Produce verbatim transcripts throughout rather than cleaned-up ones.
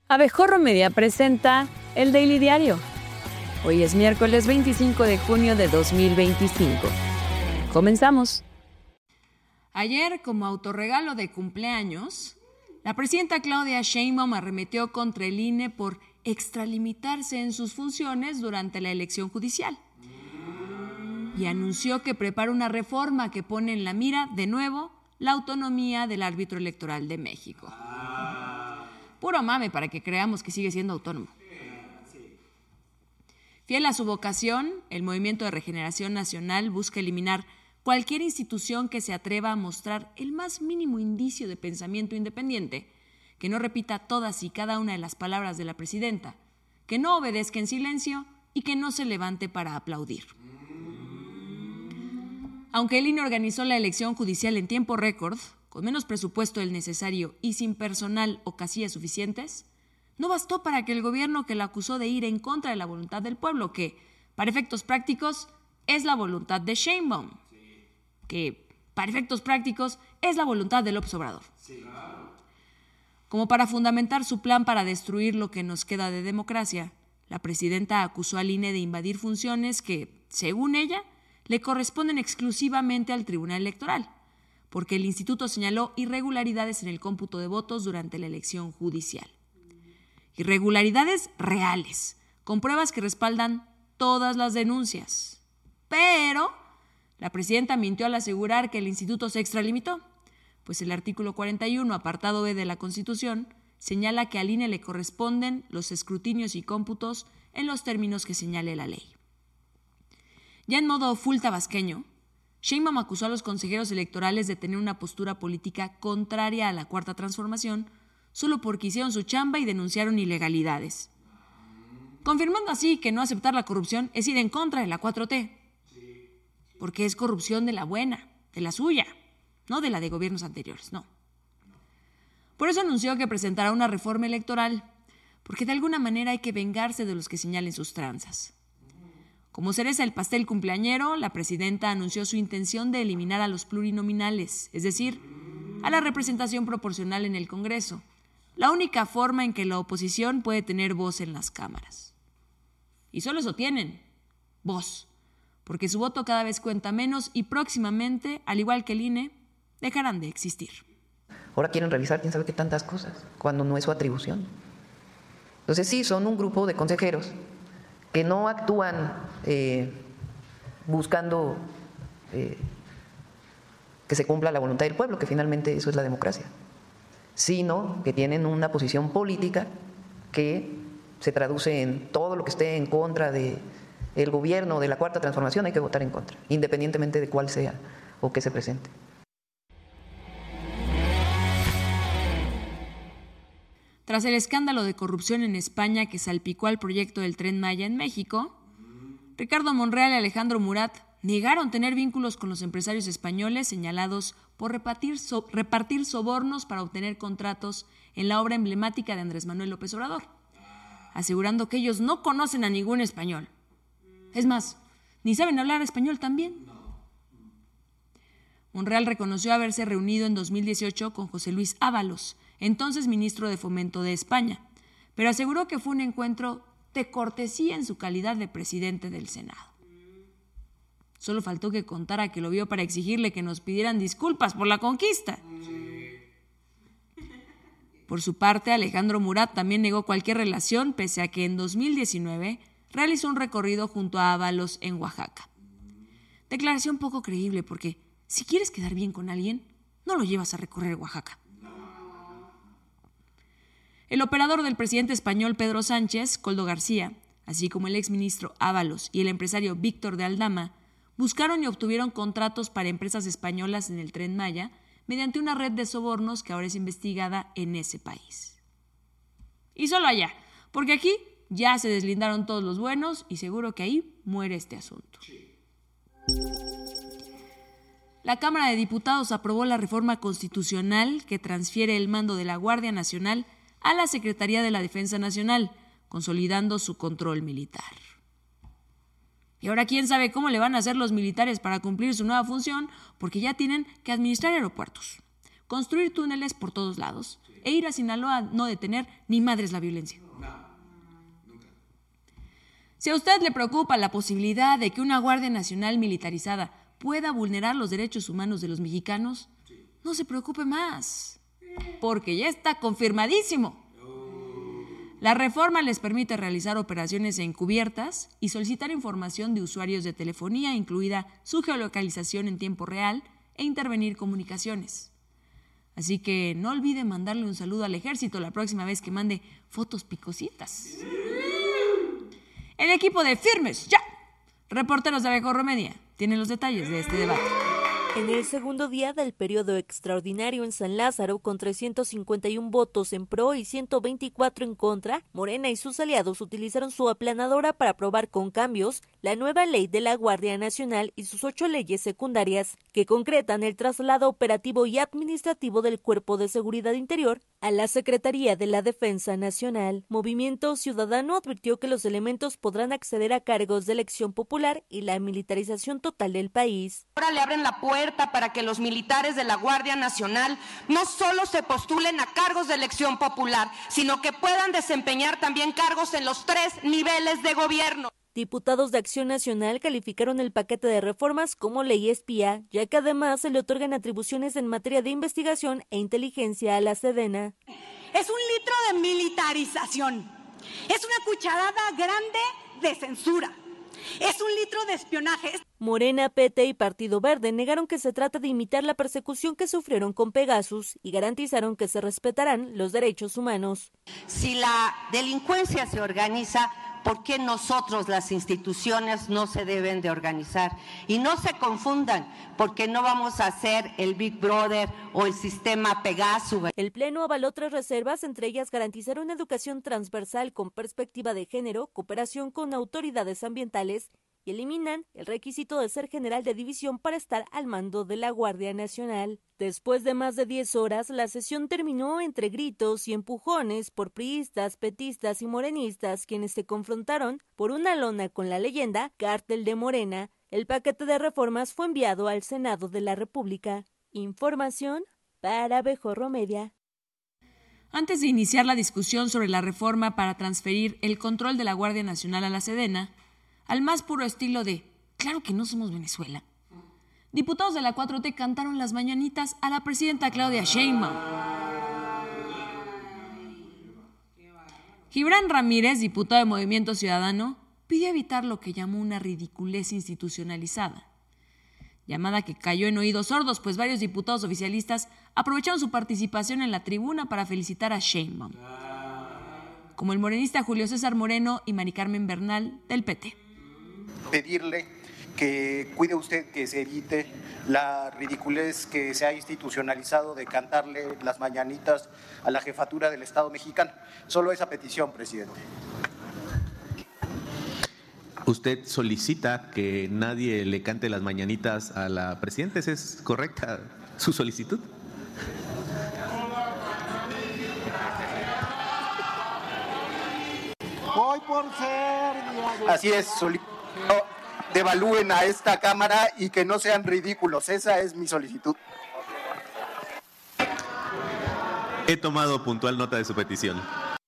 Abejorro Media presenta el Daily Diario. Hoy es miércoles veinticinco de junio de dos mil veinticinco. Comenzamos. Ayer, como autorregalo de cumpleaños, la presidenta Claudia Sheinbaum arremetió contra el I N E por extralimitarse en sus funciones durante la elección judicial y anunció que prepara una reforma que pone en la mira, de nuevo, la autonomía del árbitro electoral de México. Puro mame para que creamos que sigue siendo autónomo. Fiel a su vocación, el Movimiento de Regeneración Nacional busca eliminar cualquier institución que se atreva a mostrar el más mínimo indicio de pensamiento independiente, que no repita todas y cada una de las palabras de la presidenta, que no obedezca en silencio y que no se levante para aplaudir. Aunque el I N E organizó la elección judicial en tiempo récord, con menos presupuesto del necesario y sin personal o casillas suficientes, no bastó para que el gobierno que la acusó de ir en contra de la voluntad del pueblo, que, para efectos prácticos, es la voluntad de Sheinbaum, que, para efectos prácticos, es la voluntad de López Obrador. Como para fundamentar su plan para destruir lo que nos queda de democracia, la presidenta acusó al I N E de invadir funciones que, según ella, le corresponden exclusivamente al Tribunal Electoral, porque el instituto señaló irregularidades en el cómputo de votos durante la elección judicial. Irregularidades reales, con pruebas que respaldan todas las denuncias. Pero la presidenta mintió al asegurar que el instituto se extralimitó, pues el artículo cuarenta y uno, apartado B de la Constitución, señala que al I N E le corresponden los escrutinios y cómputos en los términos que señale la ley. Ya en modo full tabasqueño, Sheinbaum acusó a los consejeros electorales de tener una postura política contraria a la Cuarta Transformación solo porque hicieron su chamba y denunciaron ilegalidades, confirmando así que no aceptar la corrupción es ir en contra de la cuatro T, porque es corrupción de la buena, de la suya, no de la de gobiernos anteriores, no. Por eso anunció que presentará una reforma electoral, porque de alguna manera hay que vengarse de los que señalen sus tranzas. Como cereza del pastel cumpleañero, la presidenta anunció su intención de eliminar a los plurinominales, es decir, a la representación proporcional en el Congreso, la única forma en que la oposición puede tener voz en las cámaras. Y solo eso tienen, voz, porque su voto cada vez cuenta menos y próximamente, al igual que el I N E, dejarán de existir. Ahora quieren revisar quién sabe qué tantas cosas, cuando no es su atribución. Entonces sí, son un grupo de consejeros que no actúan eh, buscando eh, que se cumpla la voluntad del pueblo, que finalmente eso es la democracia, sino que tienen una posición política que se traduce en todo lo que esté en contra del gobierno, de la Cuarta Transformación, hay que votar en contra, independientemente de cuál sea o que se presente. Tras el escándalo de corrupción en España que salpicó al proyecto del Tren Maya en México, Ricardo Monreal y Alejandro Murat negaron tener vínculos con los empresarios españoles señalados por repartir, so, repartir sobornos para obtener contratos en la obra emblemática de Andrés Manuel López Obrador, asegurando que ellos no conocen a ningún español. Es más, ni saben hablar español también. Monreal reconoció haberse reunido en dos mil dieciocho con José Luis Ábalos, entonces ministro de Fomento de España, pero aseguró que fue un encuentro de cortesía en su calidad de presidente del Senado. Solo faltó que contara que lo vio para exigirle que nos pidieran disculpas por la conquista. Por su parte, Alejandro Murat también negó cualquier relación, pese a que en dos mil diecinueve realizó un recorrido junto a Ábalos en Oaxaca. Declaración poco creíble porque, si quieres quedar bien con alguien, no lo llevas a recorrer Oaxaca. El operador del presidente español Pedro Sánchez, Koldo García, así como el exministro Ábalos y el empresario Víctor de Aldama, buscaron y obtuvieron contratos para empresas españolas en el Tren Maya mediante una red de sobornos que ahora es investigada en ese país. Y solo allá, porque aquí ya se deslindaron todos los buenos y seguro que ahí muere este asunto. La Cámara de Diputados aprobó la reforma constitucional que transfiere el mando de la Guardia Nacional a la Secretaría de la Defensa Nacional, consolidando su control militar. Y ahora quién sabe cómo le van a hacer los militares para cumplir su nueva función, porque ya tienen que administrar aeropuertos, construir túneles por todos lados, e ir a Sinaloa no detener ni madres la violencia. Si a usted le preocupa la posibilidad de que una Guardia Nacional militarizada pueda vulnerar los derechos humanos de los mexicanos, no se preocupe más, porque ya está confirmadísimo. La reforma les permite realizar operaciones encubiertas y solicitar información de usuarios de telefonía, incluida su geolocalización en tiempo real, e intervenir comunicaciones. Así que no olvide mandarle un saludo al ejército la próxima vez que mande fotos picositas. El equipo de Firmes Ya, reporteros de Abejorro Media, tienen los detalles de este debate. En el segundo día del periodo extraordinario en San Lázaro, con trescientos cincuenta y uno votos en pro y ciento veinticuatro en contra, Morena y sus aliados utilizaron su aplanadora para aprobar con cambios la nueva ley de la Guardia Nacional y sus ocho leyes secundarias, que concretan el traslado operativo y administrativo del Cuerpo de Seguridad Interior a la Secretaría de la Defensa Nacional. Movimiento Ciudadano advirtió que los elementos podrán acceder a cargos de elección popular y la militarización total del país. Ahora le abren la puerta para que los militares de la Guardia Nacional no solo se postulen a cargos de elección popular, sino que puedan desempeñar también cargos en los tres niveles de gobierno. Diputados de Acción Nacional calificaron el paquete de reformas como ley espía, ya que además se le otorgan atribuciones en materia de investigación e inteligencia a la Sedena. Es un litro de militarización, es una cucharada grande de censura, es un litro de espionaje. Morena, P T y Partido Verde negaron que se trata de imitar la persecución que sufrieron con Pegasus y garantizaron que se respetarán los derechos humanos. Si la delincuencia se organiza, ¿por qué nosotros, las instituciones, no se deben de organizar? Y no se confundan, porque no vamos a hacer el Big Brother o el sistema Pegasus. El Pleno avaló tres reservas, entre ellas garantizar una educación transversal con perspectiva de género, cooperación con autoridades ambientales, y eliminan el requisito de ser general de división para estar al mando de la Guardia Nacional. Después de más de diez horas, la sesión terminó entre gritos y empujones por priistas, petistas y morenistas, quienes se confrontaron por una lona con la leyenda Cártel de Morena. El paquete de reformas fue enviado al Senado de la República. Información para Abejorro Media. Antes de iniciar la discusión sobre la reforma para transferir el control de la Guardia Nacional a la Sedena, al más puro estilo de «claro que no somos Venezuela», diputados de la cuatro T cantaron las mañanitas a la presidenta Claudia Sheinbaum. Gibran Ramírez, diputado de Movimiento Ciudadano, pidió evitar lo que llamó una ridiculez institucionalizada, llamada que cayó en oídos sordos, pues varios diputados oficialistas aprovecharon su participación en la tribuna para felicitar a Sheinbaum, como el morenista Julio César Moreno y Mari Carmen Bernal del P T. Pedirle que cuide usted que se evite la ridiculez que se ha institucionalizado de cantarle las mañanitas a la jefatura del Estado mexicano. Solo esa petición, presidente. Usted solicita que nadie le cante las mañanitas a la presidenta. ¿Es correcta su solicitud? Hoy por ser... Así es, solicito devalúen a esta Cámara y que no sean ridículos. Esa es mi solicitud. He tomado puntual nota de su petición.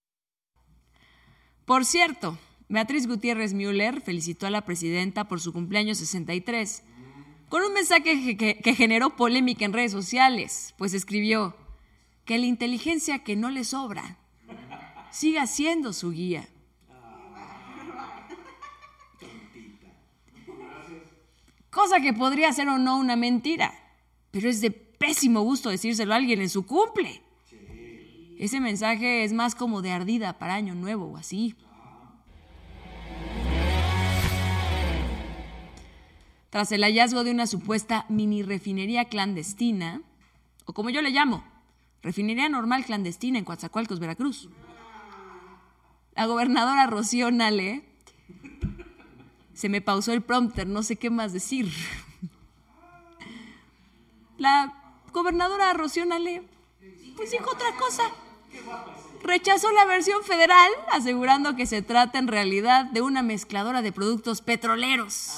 Por cierto, Beatriz Gutiérrez Müller felicitó a la presidenta por su cumpleaños sesenta y tres, con un mensaje que, que generó polémica en redes sociales, pues escribió que la inteligencia que no le sobra siga siendo su guía. Cosa que podría ser o no una mentira, pero es de pésimo gusto decírselo a alguien en su cumple. Ese mensaje es más como de ardida para Año Nuevo o así. Tras el hallazgo de una supuesta mini refinería clandestina, o como yo le llamo, refinería normal clandestina en Coatzacoalcos, Veracruz, la gobernadora Rocío Nale, se me pausó el prompter, no sé qué más decir. La gobernadora Rocío Nale, pues dijo otra cosa. Rechazó la versión federal, asegurando que se trata en realidad de una mezcladora de productos petroleros.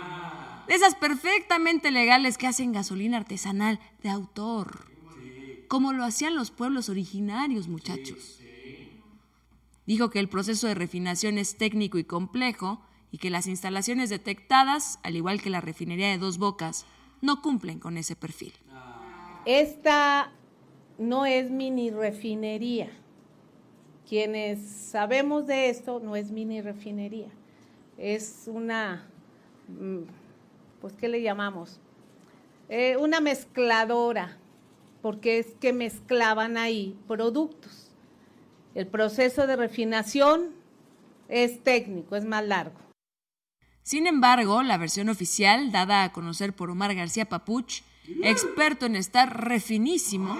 De esas perfectamente legales que hacen gasolina artesanal de autor, como lo hacían los pueblos originarios, muchachos. Dijo que el proceso de refinación es técnico y complejo y que las instalaciones detectadas, al igual que la refinería de Dos Bocas, no cumplen con ese perfil. Esta no es mini refinería. Quienes sabemos de esto, no es mini refinería. Es una, pues, ¿qué le llamamos? Eh, una mezcladora, porque es que mezclaban ahí productos. El proceso de refinación es técnico, es más largo. Sin embargo, la versión oficial, dada a conocer por Omar García Papuch, experto en estar refinísimo,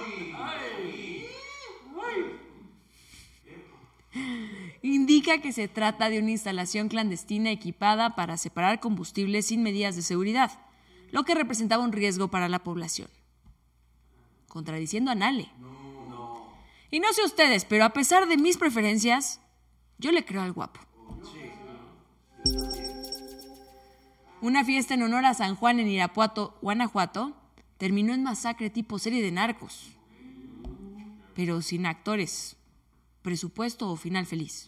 indica que se trata de una instalación clandestina equipada para separar combustibles sin medidas de seguridad, lo que representaba un riesgo para la población. Contradiciendo a Nale. Y no sé ustedes, pero a pesar de mis preferencias, yo le creo al guapo. Una fiesta en honor a San Juan en Irapuato, Guanajuato, terminó en masacre tipo serie de narcos, pero sin actores, presupuesto o final feliz.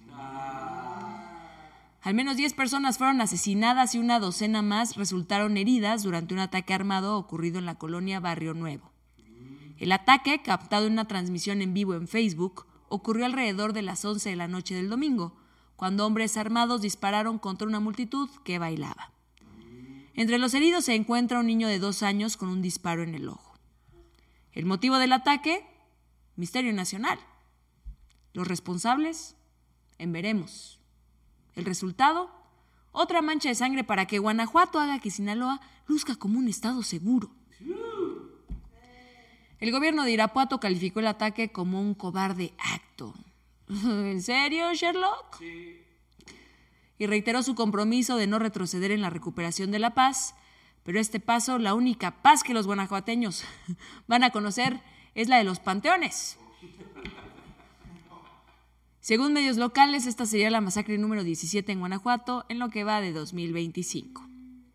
Al menos diez personas fueron asesinadas y una docena más resultaron heridas durante un ataque armado ocurrido en la colonia Barrio Nuevo. El ataque, captado en una transmisión en vivo en Facebook, ocurrió alrededor de las once de la noche del domingo, cuando hombres armados dispararon contra una multitud que bailaba. Entre los heridos se encuentra un niño de dos años con un disparo en el ojo. El motivo del ataque, misterio nacional. Los responsables, en veremos. El resultado, otra mancha de sangre para que Guanajuato haga que Sinaloa luzca como un estado seguro. El gobierno de Irapuato calificó el ataque como un cobarde acto. ¿En serio, Sherlock? Sí. Y reiteró su compromiso de no retroceder en la recuperación de la paz, pero este paso, la única paz que los guanajuateños van a conocer es la de los panteones. Según medios locales, esta sería la masacre número diecisiete en Guanajuato en lo que va de dos mil veinticinco.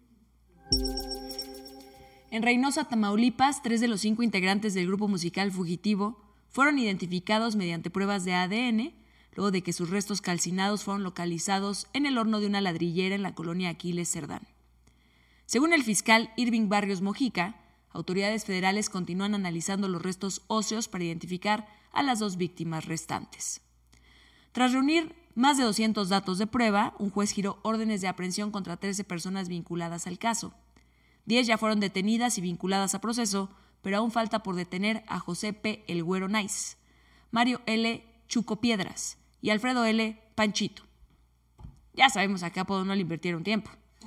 En Reynosa, Tamaulipas, tres de los cinco integrantes del grupo musical Fugitivo fueron identificados mediante pruebas de A D N, luego de que sus restos calcinados fueron localizados en el horno de una ladrillera en la colonia Aquiles Cerdán. Según el fiscal Irving Barrios Mojica, autoridades federales continúan analizando los restos óseos para identificar a las dos víctimas restantes. Tras reunir más de doscientos datos de prueba, un juez giró órdenes de aprehensión contra trece personas vinculadas al caso. diez ya fueron detenidas y vinculadas a proceso, pero aún falta por detener a José P. El Güero Nice, Mario L. Chuco Piedras y Alfredo L. Panchito. Ya sabemos a qué apodo no le invirtieron tiempo.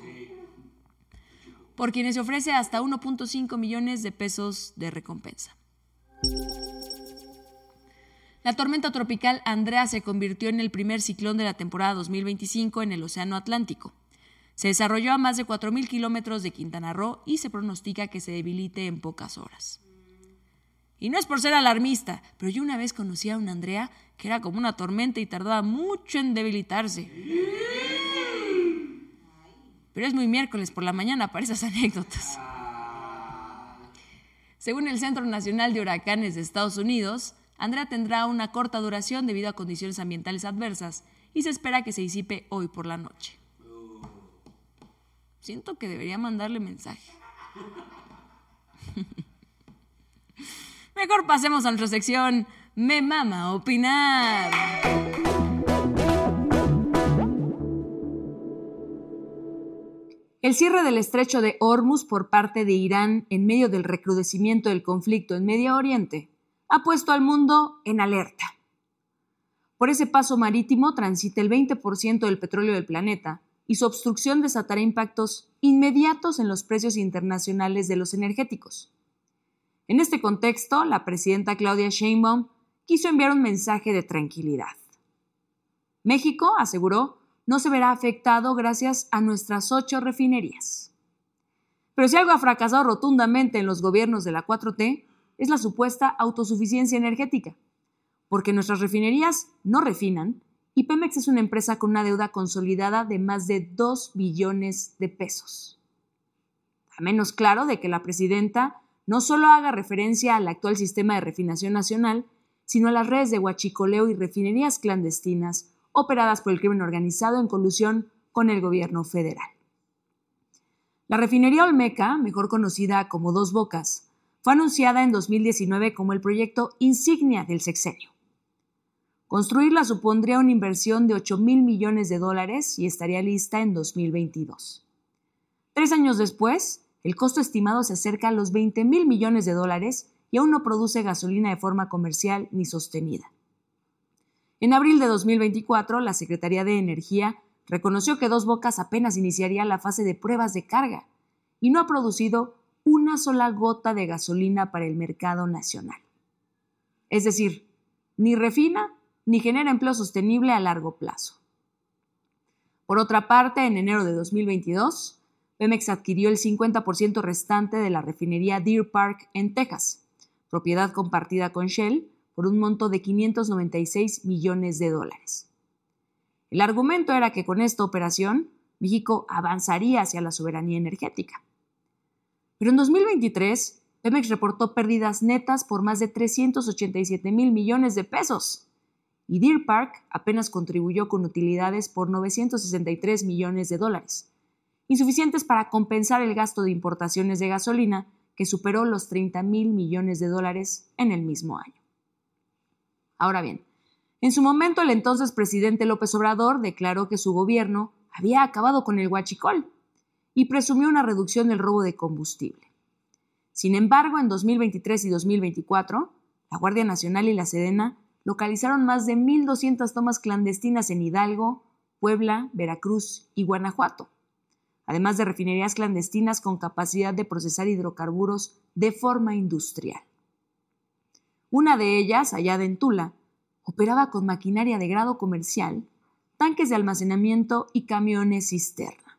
Por quienes se ofrece hasta uno punto cinco millones de pesos de recompensa. La tormenta tropical Andrea se convirtió en el primer ciclón de la temporada dos mil veinticinco en el Océano Atlántico. Se desarrolló a más de cuatro mil kilómetros de Quintana Roo y se pronostica que se debilite en pocas horas. Y no es por ser alarmista, pero yo una vez conocí a una Andrea que era como una tormenta y tardaba mucho en debilitarse. Pero es muy miércoles por la mañana para esas anécdotas. Según el Centro Nacional de Huracanes de Estados Unidos, Andrea tendrá una corta duración debido a condiciones ambientales adversas y se espera que se disipe hoy por la noche. Siento que debería mandarle mensaje. Mejor pasemos a nuestra sección Me Mama Opinar. El cierre del estrecho de Hormuz por parte de Irán en medio del recrudecimiento del conflicto en Medio Oriente ha puesto al mundo en alerta. Por ese paso marítimo transita el veinte por ciento del petróleo del planeta y su obstrucción desatará impactos inmediatos en los precios internacionales de los energéticos. En este contexto, la presidenta Claudia Sheinbaum quiso enviar un mensaje de tranquilidad. México, aseguró, no se verá afectado gracias a nuestras ocho refinerías. Pero si algo ha fracasado rotundamente en los gobiernos de la cuatro T, es la supuesta autosuficiencia energética, porque nuestras refinerías no refinan y Pemex es una empresa con una deuda consolidada de más de dos billones de pesos. A menos claro de que la presidenta no solo haga referencia al actual sistema de refinación nacional, sino a las redes de huachicoleo y refinerías clandestinas operadas por el crimen organizado en colusión con el gobierno federal. La refinería Olmeca, mejor conocida como Dos Bocas, fue anunciada en dos mil diecinueve como el proyecto insignia del sexenio. Construirla supondría una inversión de ocho mil millones de dólares y estaría lista en dos mil veintidós. Tres años después, el costo estimado se acerca a los veinte mil millones de dólares y aún no produce gasolina de forma comercial ni sostenida. En abril de dos mil veinticuatro, la Secretaría de Energía reconoció que Dos Bocas apenas iniciaría la fase de pruebas de carga y no ha producido una sola gota de gasolina para el mercado nacional. Es decir, ni refina ni genera empleo sostenible a largo plazo. Por otra parte, en enero de dos mil veintidós, Pemex adquirió el cincuenta por ciento restante de la refinería Deer Park en Texas, propiedad compartida con Shell, por un monto de quinientos noventa y seis millones de dólares. El argumento era que con esta operación, México avanzaría hacia la soberanía energética. Pero en dos mil veintitrés, Pemex reportó pérdidas netas por más de trescientos ochenta y siete mil millones de pesos, y Deer Park apenas contribuyó con utilidades por novecientos sesenta y tres millones de dólares, insuficientes para compensar el gasto de importaciones de gasolina que superó los treinta mil millones de dólares en el mismo año. Ahora bien, en su momento el entonces presidente López Obrador declaró que su gobierno había acabado con el huachicol y presumió una reducción del robo de combustible. Sin embargo, en dos mil veintitrés y dos mil veinticuatro, la Guardia Nacional y la Sedena localizaron más de mil doscientas tomas clandestinas en Hidalgo, Puebla, Veracruz y Guanajuato, además de refinerías clandestinas con capacidad de procesar hidrocarburos de forma industrial. Una de ellas, hallada en Tula, operaba con maquinaria de grado comercial, tanques de almacenamiento y camiones cisterna.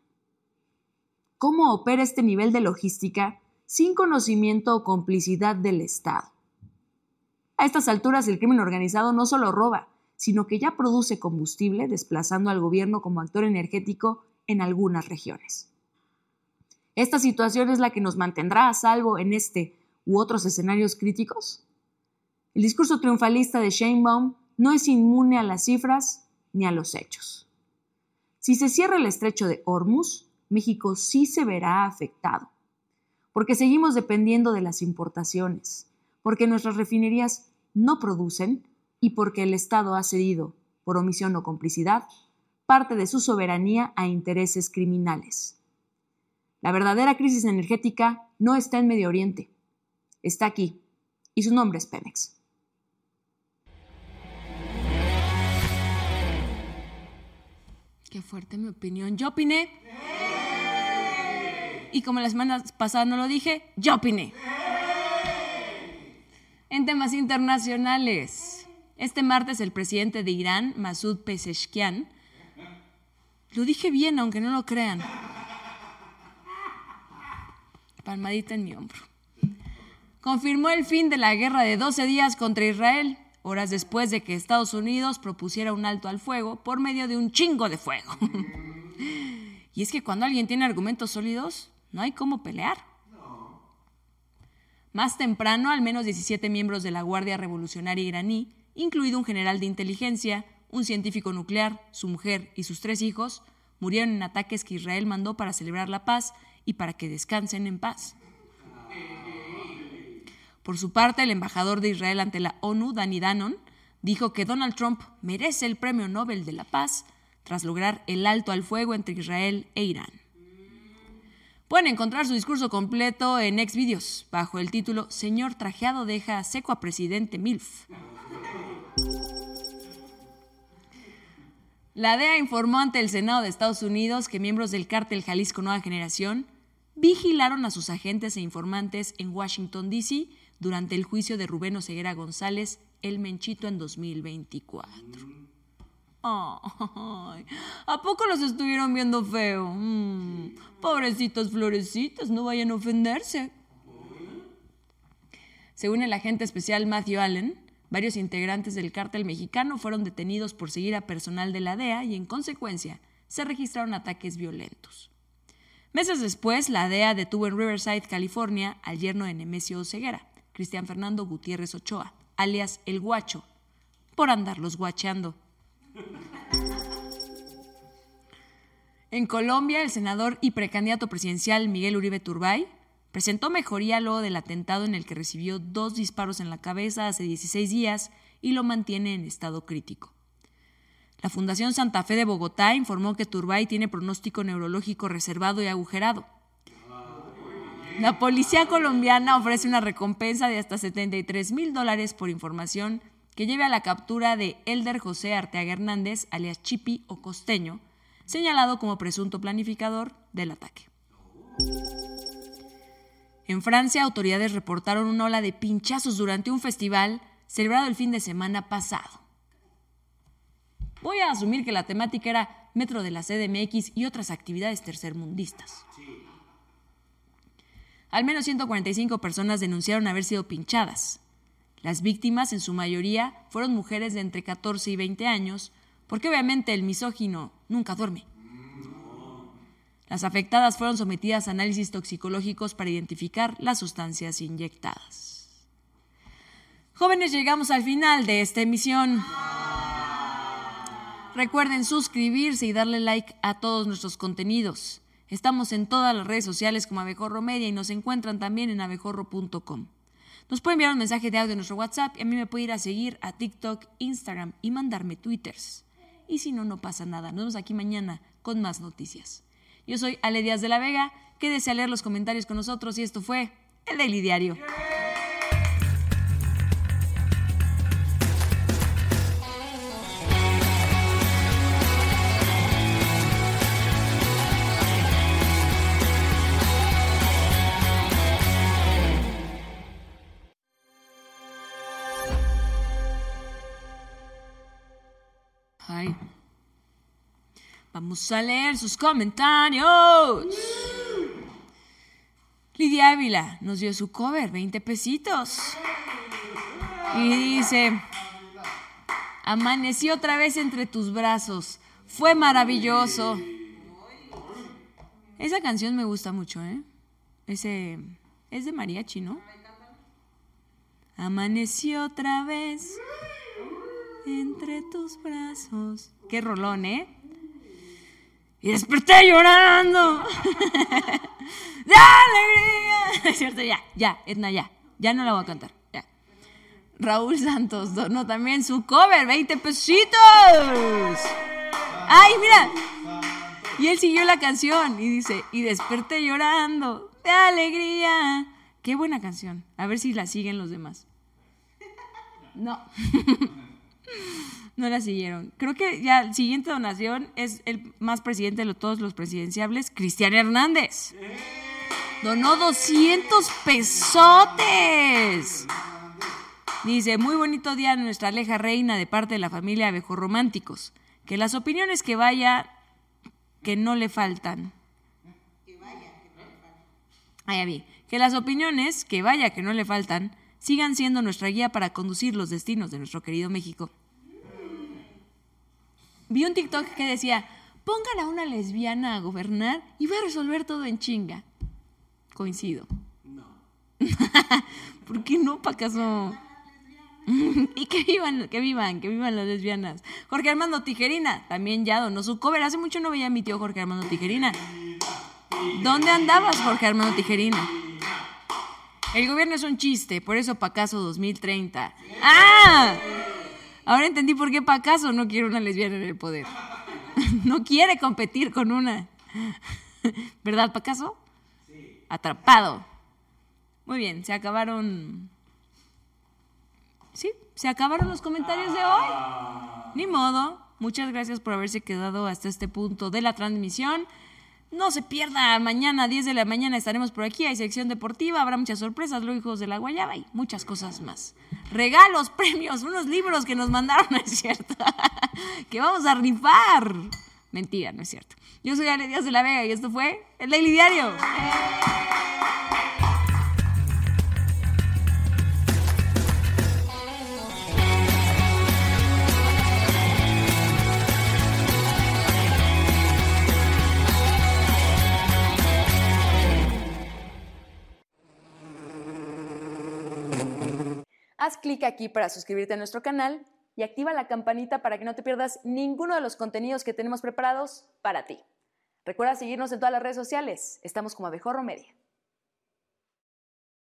¿Cómo opera este nivel de logística sin conocimiento o complicidad del Estado? A estas alturas, el crimen organizado no solo roba, sino que ya produce combustible, desplazando al gobierno como actor energético en algunas regiones. ¿Esta situación es la que nos mantendrá a salvo en este u otros escenarios críticos? El discurso triunfalista de Sheinbaum no es inmune a las cifras ni a los hechos. Si se cierra el estrecho de Hormuz, México sí se verá afectado, porque seguimos dependiendo de las importaciones, porque nuestras refinerías no producen y porque el Estado ha cedido, por omisión o complicidad, parte de su soberanía a intereses criminales. La verdadera crisis energética no está en Medio Oriente, está aquí, y su nombre es Pemex. Qué fuerte mi opinión. Yo opiné. Y como la semana pasada no lo dije, yo opiné. En temas internacionales, este martes el presidente de Irán, Masoud Pezeshkian, lo dije bien, aunque no lo crean. Palmadita en mi hombro. Confirmó el fin de la guerra de doce días contra Israel, horas después de que Estados Unidos propusiera un alto al fuego por medio de un chingo de fuego. Y es que cuando alguien tiene argumentos sólidos, no hay cómo pelear. Más temprano, al menos diecisiete miembros de la Guardia Revolucionaria iraní, incluido un general de inteligencia, un científico nuclear, su mujer y sus tres hijos, murieron en ataques que Israel mandó para celebrar la paz y para que descansen en paz. Por su parte, el embajador de Israel ante la ONU, Danny Danon, dijo que Donald Trump merece el Premio Nobel de la Paz tras lograr el alto al fuego entre Israel e Irán. Pueden encontrar su discurso completo en Xvideos, bajo el título Señor trajeado deja seco a presidente MILF. La D E A informó ante el Senado de Estados Unidos que miembros del cártel Jalisco Nueva Generación vigilaron a sus agentes e informantes en Washington, D C durante el juicio de Rubén Oseguera González, el Menchito, en dos mil veinticuatro. Oh, ¿a poco los estuvieron viendo feo? Mm, pobrecitos florecitas, no vayan a ofenderse. Según el agente especial Matthew Allen, varios integrantes del cártel mexicano fueron detenidos por seguir a personal de la D E A y, en consecuencia, se registraron ataques violentos. Meses después, la D E A detuvo en Riverside, California, al yerno de Nemesio Oseguera, Cristian Fernando Gutiérrez Ochoa, alias El Guacho, por andarlos guacheando. En Colombia, el senador y precandidato presidencial Miguel Uribe Turbay presentó mejoría luego del atentado en el que recibió dos disparos en la cabeza hace dieciséis días y lo mantiene en estado crítico. La Fundación Santa Fe de Bogotá informó que Turbay tiene pronóstico neurológico reservado y agujerado. La policía colombiana ofrece una recompensa de hasta setenta y tres mil dólares por información que lleve a la captura de Elder José Arteaga Hernández, alias Chipi o Costeño, señalado como presunto planificador del ataque. En Francia, autoridades reportaron una ola de pinchazos durante un festival celebrado el fin de semana pasado. Voy a asumir que la temática era Metro de la C D M X y otras actividades tercermundistas. Al menos ciento cuarenta y cinco personas denunciaron haber sido pinchadas. Las víctimas, en su mayoría, fueron mujeres de entre catorce y veinte años, porque obviamente el misógino nunca duerme. Las afectadas fueron sometidas a análisis toxicológicos para identificar las sustancias inyectadas. Jóvenes, llegamos al final de esta emisión. Recuerden suscribirse y darle like a todos nuestros contenidos. Estamos en todas las redes sociales como Abejorro Media y nos encuentran también en abejorro punto com. Nos pueden enviar un mensaje de audio en nuestro WhatsApp y a mí me puede ir a seguir a TikTok, Instagram y mandarme twitters. Y si no, no pasa nada. Nos vemos aquí mañana con más noticias. Yo soy Ale Díaz de la Vega. Quédese a leer los comentarios con nosotros y esto fue El Daily Diario. Ay. Vamos a leer sus comentarios. Lidia Ávila nos dio su cover, veinte pesitos. Y dice: amanecí otra vez entre tus brazos. Fue maravilloso. Esa canción me gusta mucho, ¿eh? Ese es de mariachi, ¿no? Amanecí otra vez entre tus brazos. Qué rolón, ¿eh? Y desperté llorando de alegría. Es cierto, ya, ya, Edna, ya. Ya no la voy a cantar, ya. Raúl Santos donó también su cover, veinte pesitos. Ay, mira. Y él siguió la canción y dice: y desperté llorando de alegría. Qué buena canción. A ver si la siguen los demás. No. No la siguieron. Creo que ya la siguiente donación es el más presidente de todos los presidenciables, Cristian Hernández. Donó doscientos pesotes. Dice: muy bonito día a nuestra Aleja Reina de parte de la familia Abejorrománticos. Que las opiniones que vaya, que no le faltan. Ah, ya vi. Que las opiniones que vaya, que no le faltan, sigan siendo nuestra guía para conducir los destinos de nuestro querido México. Vi un TikTok que decía: pongan a una lesbiana a gobernar y voy a resolver todo en chinga. Coincido. No. ¿Por qué no, Pacaso? Y que vivan, que vivan, que vivan las lesbianas. Jorge Armando Tijerina también ya donó su cover. Hace mucho no veía a mi tío Jorge Armando Tijerina. ¿Dónde andabas, Jorge Armando Tijerina? El gobierno es un chiste, por eso Pacaso dos mil treinta. ¡Ah! Ahora entendí por qué Pacaso no quiere una lesbiana en el poder. No quiere competir con una. ¿Verdad, Pacaso? Sí. Atrapado. Muy bien, se acabaron... Sí, se acabaron los comentarios de hoy. Ni modo. Muchas gracias por haberse quedado hasta este punto de la transmisión. No se pierda, mañana a diez de la mañana estaremos por aquí, hay sección deportiva, habrá muchas sorpresas, los hijos de la guayaba y muchas cosas más. Regalos, premios, unos libros que nos mandaron, no es cierto, que vamos a rifar. Mentira, no es cierto. Yo soy Ale Díaz de la Vega y esto fue El Daily Diario. Haz clic aquí para suscribirte a nuestro canal y activa la campanita para que no te pierdas ninguno de los contenidos que tenemos preparados para ti. Recuerda seguirnos en todas las redes sociales. Estamos como Abejorro Media.